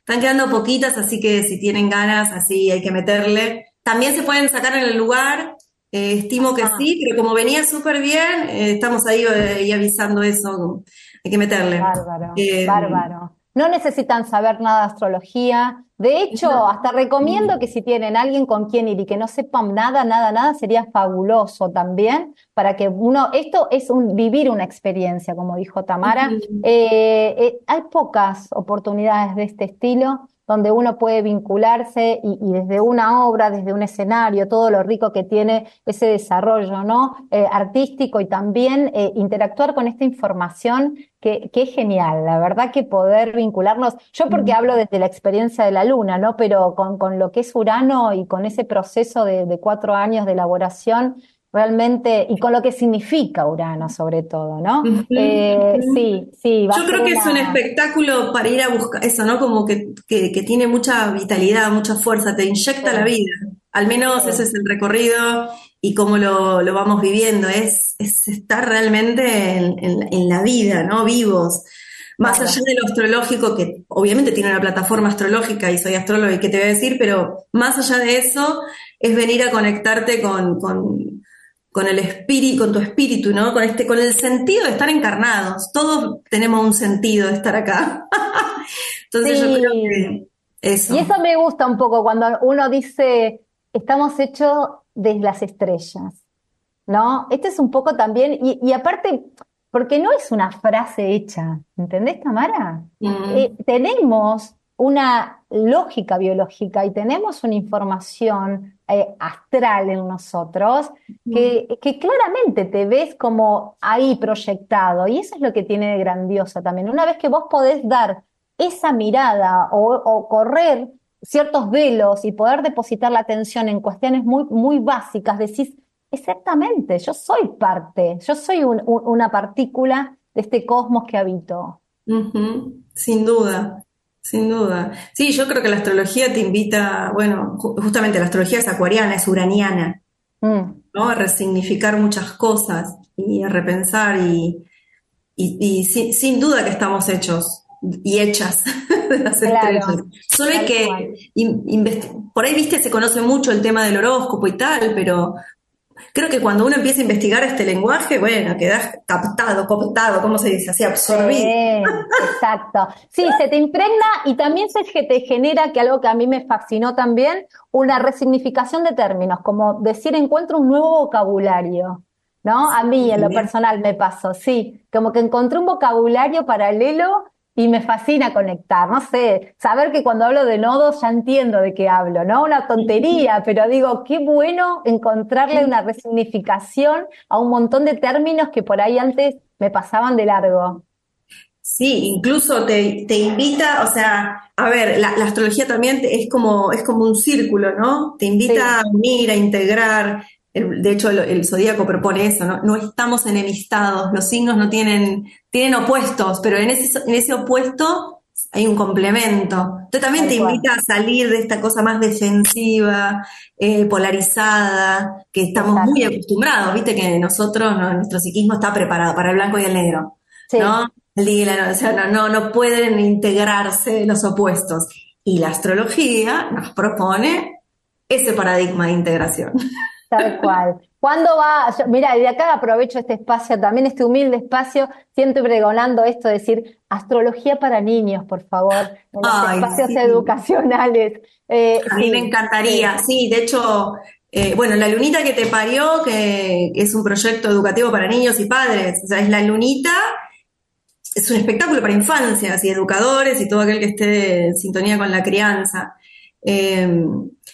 están quedando poquitas, así que si tienen ganas, así hay que meterle. También se pueden sacar en el lugar, eh, estimo que Ah. sí, pero como venía súper bien, eh, estamos ahí, eh, ahí avisando eso, hay que meterle. Bárbaro, Eh, bárbaro. No necesitan saber nada de astrología. De hecho, No. hasta recomiendo que si tienen alguien con quien ir y que no sepan nada, nada, nada, sería fabuloso también para que uno, esto es un, vivir una experiencia, como dijo Tamara. Ujú. Eh, eh, hay pocas oportunidades de este estilo donde uno puede vincularse y, y desde una obra, desde un escenario, todo lo rico que tiene ese desarrollo, ¿no? Eh, artístico y también eh, interactuar con esta información que, que es genial, la verdad que poder vincularnos, yo porque hablo desde la experiencia de la luna, ¿no? Pero con, con lo que es Urano y con ese proceso de, de cuatro años de elaboración, realmente, y con lo que significa Urano sobre todo, ¿no? Ujú, Eh, ujú. sí, sí, va Yo a ser creo que es un una... espectáculo para ir a buscar eso, ¿no? Como que, que, que tiene mucha vitalidad, mucha fuerza, te inyecta la Sí, vida. Al menos sí, ese es el recorrido y cómo lo, lo vamos viviendo. Es, es estar realmente en, en- en la vida, ¿no? Vivos. Más allá claro. de lo astrológico, que obviamente tiene una plataforma astrológica y soy astróloga y qué te voy a decir, pero más allá de eso, es venir a conectarte con, con, con el espíritu, con tu espíritu, ¿no? Con este, con el sentido de estar encarnados. Todos tenemos un sentido de estar acá. Entonces yo creo Sí, que y eso. eso me gusta un poco cuando uno dice, estamos hechos desde las estrellas, ¿no? Este es un poco también, y, y aparte, porque no es una frase hecha, ¿entendés, Tamara? Eh, Mm, tenemos una lógica biológica y tenemos una información eh, astral en nosotros mm. que, que claramente te ves como ahí proyectado, y eso es lo que tiene de grandioso también. Una vez que vos podés dar esa mirada o, o correr ciertos velos y poder depositar la atención en cuestiones muy, muy básicas, decís, exactamente, yo soy parte, yo soy un- un- una partícula de este cosmos que habito. Ujú, sin duda, sin duda. Sí, yo creo que la astrología te invita, bueno, ju- justamente la astrología es acuariana, es uraniana, Mm, ¿no? A resignificar muchas cosas y a repensar y, y, y sin, sin duda que estamos hechos y hechas de las estrellas. claro, Solo hay tal cual. que, in- investi- por ahí, viste, se conoce mucho el tema del horóscopo y tal, pero creo que cuando uno empieza a investigar este lenguaje, bueno, quedas captado, cooptado, ¿cómo se dice? Así Sí, absorbido. exacto. Sí, se te impregna y también se que te genera, que algo que a mí me fascinó también, una resignificación de términos, como decir encuentro un nuevo vocabulario, ¿no? A mí en lo personal me pasó, sí, como que encontré un vocabulario paralelo y me fascina conectar, no sé, saber que cuando hablo de nodos ya entiendo de qué hablo, ¿no? Una tontería, pero digo, qué bueno encontrarle una resignificación a un montón de términos que por ahí antes me pasaban de largo. Sí, incluso te, te invita, o sea, a ver, la, la astrología también te- es como, es como un círculo, ¿no? Te invita a Sí, unir, a integrar. El- de hecho, el, el zodíaco propone eso, ¿no? No estamos enemistados, los signos no tienen, tienen opuestos, pero en ese, en ese opuesto hay un complemento. Entonces también te tal cual, invita a salir de esta cosa más defensiva, eh, polarizada, que estamos muy exacto. acostumbrados, viste que nosotros, ¿no? Nuestro psiquismo está preparado para el blanco y el negro. ¿No? Sí, El día y la noche, o sea, no, no, no pueden integrarse los opuestos. Y la astrología nos propone ese paradigma de integración. tal cual. ¿Cuándo va? Yo- mira, y de acá aprovecho este espacio, también este humilde espacio, siento pregonando esto, decir astrología para niños, por favor, en los Ay, espacios sí, educacionales. Eh, a mí me sí, encantaría. sí, Sí, de hecho, eh, bueno, La Lunita que te parió, que, que es un proyecto educativo para niños y padres, o sea, es La Lunita, es un espectáculo para infancias y educadores y todo aquel que esté en sintonía con la crianza. Eh,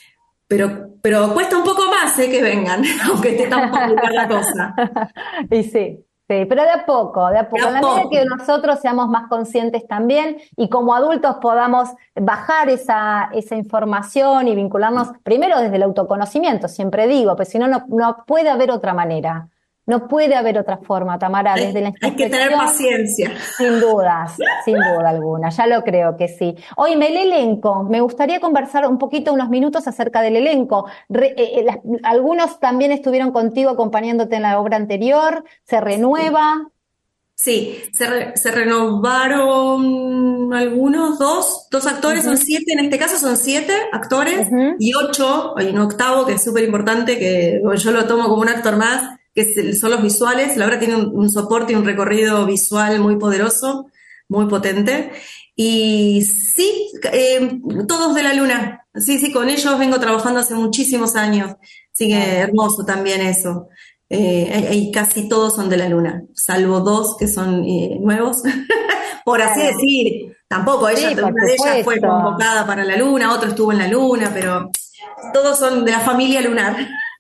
pero, pero cuesta un poco más, eh, que vengan, aunque esté tan popular la cosa. y sí, sí, pero de a poco, de a De poco. En a la medida poco. que nosotros seamos más conscientes también y como adultos podamos bajar esa, esa información y vincularnos primero desde el autoconocimiento, siempre digo, pues si no, no no puede haber otra manera. No puede haber otra forma, Tamara, desde Hay, la hay que tener introspección. paciencia. Sin dudas, sin duda alguna, ya lo creo que sí. Oíme, el elenco, me gustaría conversar un poquito, unos minutos acerca del elenco. Re- eh, eh, las- algunos también estuvieron contigo acompañándote en la obra anterior, se renueva. Sí, se, re- se renovaron algunos, dos, dos actores, son Ujú, siete, en este caso son siete actores ujú. y ocho, hay un octavo que es súper importante, que bueno, yo lo tomo como un actor más, que es el- son los visuales. La obra tiene un, un soporte y un recorrido visual muy poderoso, muy potente. Y sí, eh, todos de la luna, sí, sí, con ellos vengo trabajando hace muchísimos años, así que Claro. hermoso también eso. Eh, hay- hay casi todos son de la luna, salvo dos que son eh, nuevos, por así Claro. decir. Tampoco ella, Sí, por una de ellas fue supuesto. convocada para la luna, otro estuvo en la luna, pero todos son de la familia lunar.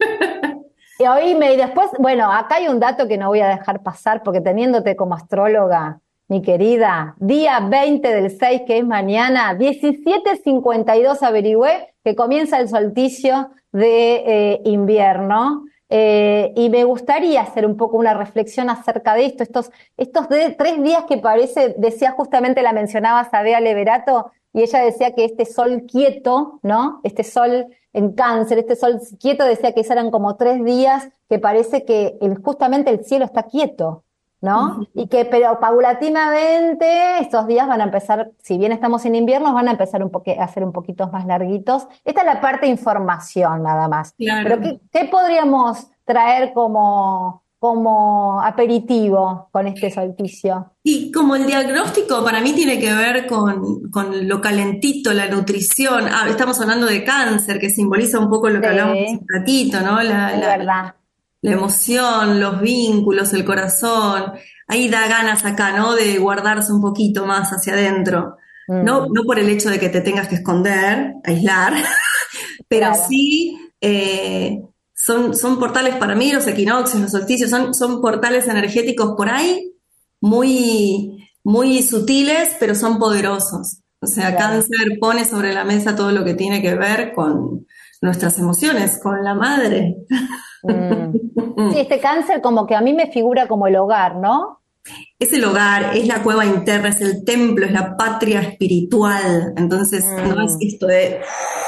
Y oíme, y después, bueno, acá hay un dato que no voy a dejar pasar, porque teniéndote como astróloga, mi querida, día veinte del seis, que es mañana, diecisiete cincuenta y dos averigüé que comienza el solsticio de eh, invierno. Eh, y me gustaría hacer un poco una reflexión acerca de esto, estos, estos de, tres días que parece, decía justamente, la mencionaba Sabea Leverato, y ella decía que este sol quieto, ¿no? Este sol en Cáncer, este sol quieto, decía que eran como tres días que parece que el, justamente el cielo está quieto, ¿no? Y que, pero paulatinamente estos días van a empezar, si bien estamos en invierno, van a empezar un poque, a ser un poquito más larguitos. Esta es la parte de información nada más. Pero Claro. ¿qué, qué podríamos traer como, como aperitivo con este solsticio? Y como el diagnóstico para mí tiene que ver con, con lo calentito, la nutrición. Ah, estamos hablando de cáncer, que simboliza un poco lo que hablamos hace Sí, un ratito, ¿no? La, es la, verdad. la emoción, los vínculos, el corazón. Ahí da ganas acá, ¿no? De guardarse un poquito más hacia adentro. No, Mm, no por el hecho de que te tengas que esconder, aislar, pero claro. sí eh, son, son portales para mí, los equinoccios, los solsticios, son, son portales energéticos por ahí muy, muy sutiles, pero son poderosos. O sea, Claro. Cáncer pone sobre la mesa todo lo que tiene que ver con nuestras emociones, con la madre. Mm. Sí, este cáncer como que a mí me figura como el hogar, ¿no? Es el hogar, es la cueva interna, es el templo, es la patria espiritual. Entonces, no es Mm, esto de,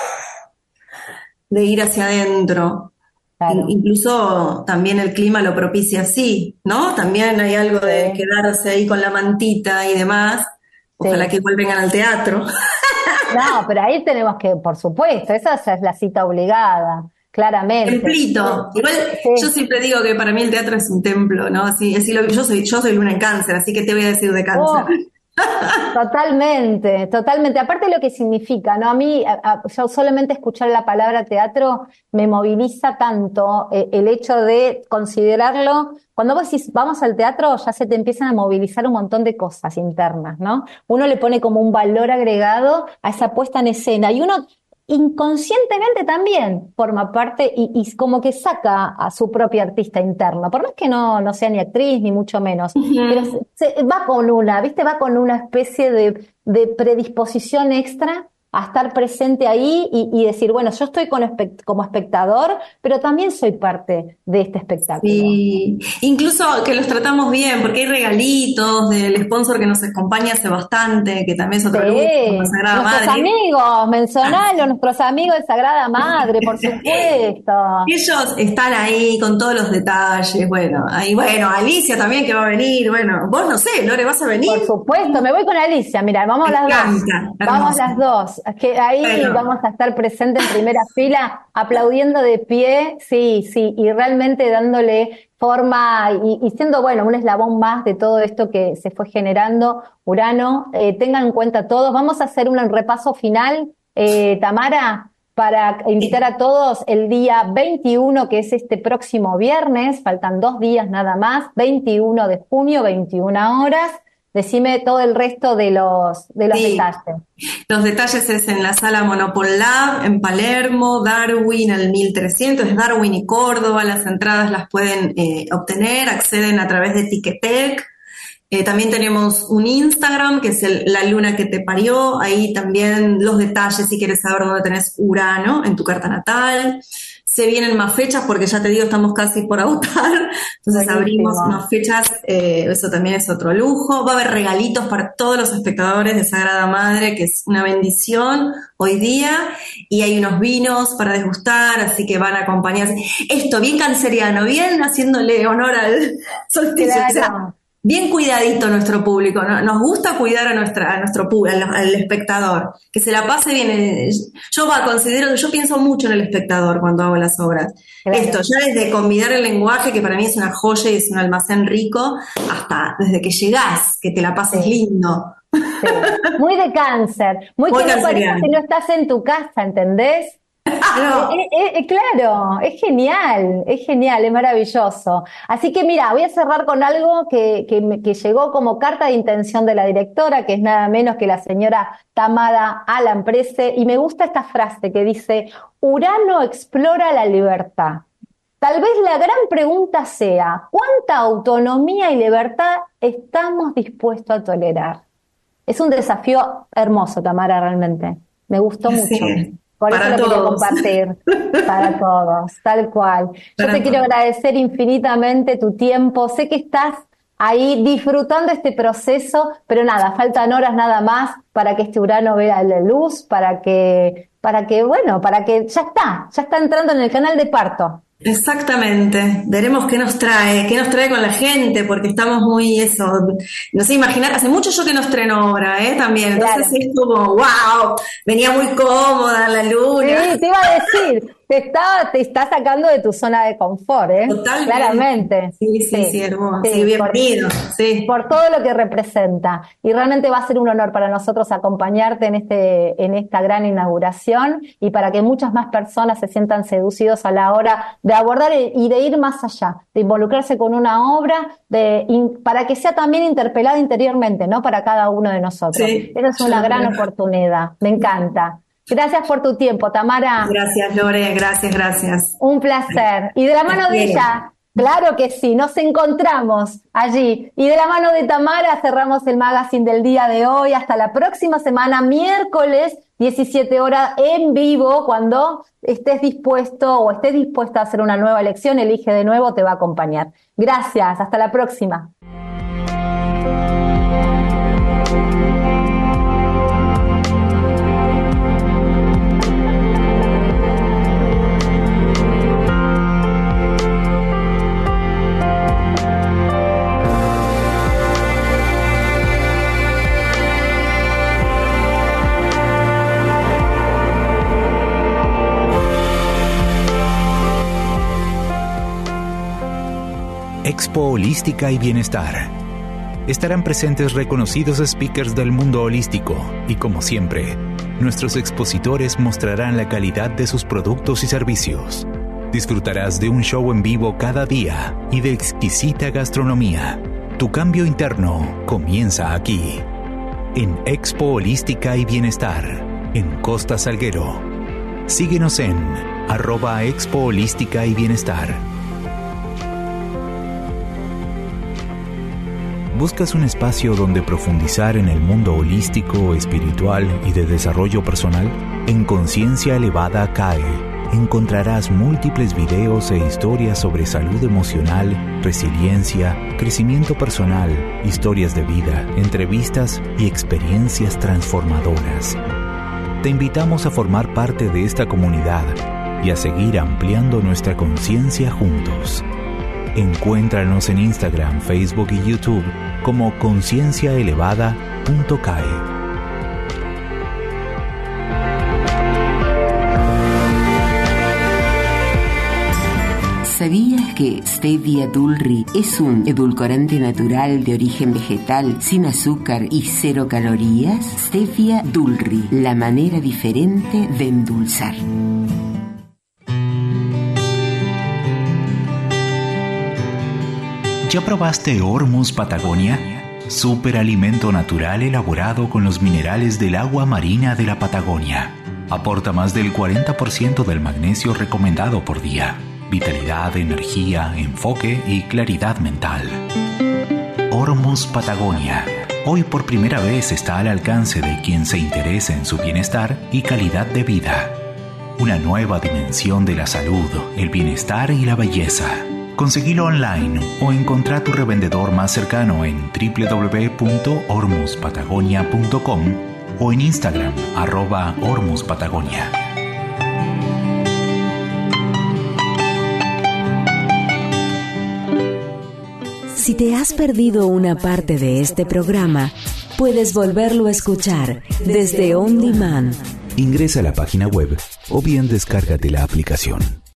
de ir hacia adentro. In- claro. Incluso también el clima lo propicia así, ¿no? También hay algo de Sí, quedarse ahí con la mantita y demás. Ojalá que sí. igual vengan al teatro. No, pero ahí tenemos que, por supuesto, esa es la cita obligada, claramente. Templito. Igual yo Sí. siempre digo que para mí el teatro es un templo, ¿no? Así, así lo- yo soy, yo soy luna en cáncer, así que te voy a decir de cáncer. Oh, totalmente, totalmente. Aparte de lo que significa, ¿no? A mí, a- a- yo solamente escuchar la palabra teatro me moviliza tanto eh, el hecho de considerarlo. Cuando vos decís vamos al teatro, ya se te empiezan a movilizar un montón de cosas internas, ¿no? Uno le pone como un valor agregado a esa puesta en escena y uno inconscientemente también forma parte y, y como que saca a su propio artista interno, por más que no, no sea ni actriz ni mucho menos, pero se, Ujú. se- va con una, ¿viste? Va con una especie de, de predisposición extra a estar presente ahí y, y decir, bueno, yo estoy con espect- como espectador, pero también soy parte de este espectáculo. Sí, incluso que los tratamos bien, porque hay regalitos del sponsor que nos acompaña hace bastante, que también es otro lujo, la Sí, Sagrada nuestros Madre. amigos, Ah, mencionalo, nuestros amigos de Sagrada Madre, por supuesto. ellos están ahí con todos los detalles, bueno, ahí, bueno, Alicia también que va a venir, bueno, vos no sé, Lore, ¿vas a venir? Por supuesto, me voy con Alicia, mira, vamos Me las dos, encanta, vamos hermoso. las dos, es que ahí Bueno, vamos a estar presentes en primera fila, aplaudiendo de pie, sí, sí, y realmente dándole forma y, y siendo, bueno, un eslabón más de todo esto que se fue generando, Urano. Eh, tengan en cuenta todos, vamos a hacer un repaso final, eh, Tamara, para invitar a todos el día veintiuno, que es este próximo viernes, faltan dos días nada más, veintiuno de junio, veintiuna horas. Decime todo el resto de los, de los sí, detalles. los detalles es en la sala Monopol Lab, en Palermo, Darwin al mil trescientos, es Darwin y Córdoba, las entradas las pueden eh, obtener, acceden a través de Ticketek. Eh, también tenemos un Instagram, que es el, La Luna que te parió, ahí también los detalles si quieres saber dónde tenés Urano en tu carta natal. Se vienen más fechas porque ya te digo, estamos casi por agotar, entonces abrimos Buenísimo. más fechas, eh, eso también es otro lujo. Va a haber regalitos para todos los espectadores de Sagrada Madre, que es una bendición hoy día, y hay unos vinos para degustar, así que van a acompañarse. Esto, bien canceriano, bien haciéndole honor al solsticio, o sea, Claro. bien cuidadito nuestro público, ¿no? Nos gusta cuidar a nuestra, a nuestro público, al, al espectador, que se la pase bien. Yo va, considero, yo pienso mucho en el espectador cuando hago las obras. Claro. Esto, ya desde convidar el lenguaje, que para mí es una joya y es un almacén rico, hasta desde que llegás, que te la pases sí. lindo. Sí. Muy de Cáncer, muy, muy que no parece que no estás en tu casa, ¿entendés? Claro. Eh, eh, eh, claro, es genial, es genial, es maravilloso. Así que mira, voy a cerrar con algo que, que, que llegó como carta de intención de la directora, que es nada menos que la señora Tamara Alan Prese, y me gusta esta frase que dice: Urano explora la libertad. Tal vez la gran pregunta sea, ¿cuánta autonomía y libertad estamos dispuestos a tolerar? Es un desafío hermoso, Tamara, realmente. Me gustó mucho. Sí. Por para eso lo quiero compartir para todos, tal cual. Yo para te todos. Quiero agradecer infinitamente tu tiempo. Sé que estás ahí disfrutando este proceso, pero nada, faltan horas nada más para que este Urano vea la luz, para que, para que, bueno, para que ya está, ya está entrando en el canal de parto. Exactamente, veremos qué nos trae, qué nos trae con la gente, porque estamos muy eso, no sé, imaginar, hace mucho yo que no estreno obra, ¿eh? También, entonces claro. Es como, wow, venía muy cómoda la luna. Sí, te iba a decir, te está, te está sacando de tu zona de confort, ¿eh? Totalmente. Claramente. Sí, sí, sí, sí hermoso, sí, sí, bienvenido, por, sí. Por todo lo que representa, y realmente va a ser un honor para nosotros acompañarte en este, en esta gran inauguración, y para que muchas más personas se sientan seducidos a la hora de de abordar y de ir más allá, de involucrarse con una obra, de in, para que sea también interpelada interiormente, ¿no? Para cada uno de nosotros. Sí, esa es una gran oportunidad, me encanta. Gracias por tu tiempo, Tamara. Gracias, Lore, gracias, gracias. Un placer. Y de la mano de ella, claro que sí, nos encontramos allí. Y de la mano de Tamara cerramos el magazine del día de hoy. Hasta la próxima semana, miércoles, diecisiete horas en vivo. Cuando estés dispuesto o estés dispuesta a hacer una nueva elección, elige de nuevo, te va a acompañar. Gracias, hasta la próxima. Expo Holística y Bienestar. Estarán presentes reconocidos speakers del mundo holístico y, como siempre, nuestros expositores mostrarán la calidad de sus productos y servicios. Disfrutarás de un show en vivo cada día y de exquisita gastronomía. Tu cambio interno comienza aquí, en Expo Holística y Bienestar, en Costa Salguero. Síguenos en arroba Expo Holística y Bienestar. ¿Buscas un espacio donde profundizar en el mundo holístico, espiritual y de desarrollo personal? En Conciencia Elevada C A E encontrarás múltiples videos e historias sobre salud emocional, resiliencia, crecimiento personal, historias de vida, entrevistas y experiencias transformadoras. Te invitamos a formar parte de esta comunidad y a seguir ampliando nuestra conciencia juntos. Encuéntranos en Instagram, Facebook y YouTube como conciencia elevada punto c a e. ¿Sabías que Stevia Dulri es un edulcorante natural de origen vegetal, sin azúcar y cero calorías? Stevia Dulri, la manera diferente de endulzar. ¿Ya probaste Hormuz Patagonia? Superalimento natural elaborado con los minerales del agua marina de la Patagonia. Aporta más del cuarenta por ciento del magnesio recomendado por día. Vitalidad, energía, enfoque y claridad mental. Hormuz Patagonia. Hoy por primera vez está al alcance de quien se interese en su bienestar y calidad de vida. Una nueva dimensión de la salud, el bienestar y la belleza. Conseguilo online o encontrá tu revendedor más cercano en doble u doble u doble u punto hormuz patagonia punto com o en Instagram arroba hormuz patagonia. Si te has perdido una parte de este programa, puedes volverlo a escuchar desde On Demand. Ingresa a la página web o bien descárgate la aplicación.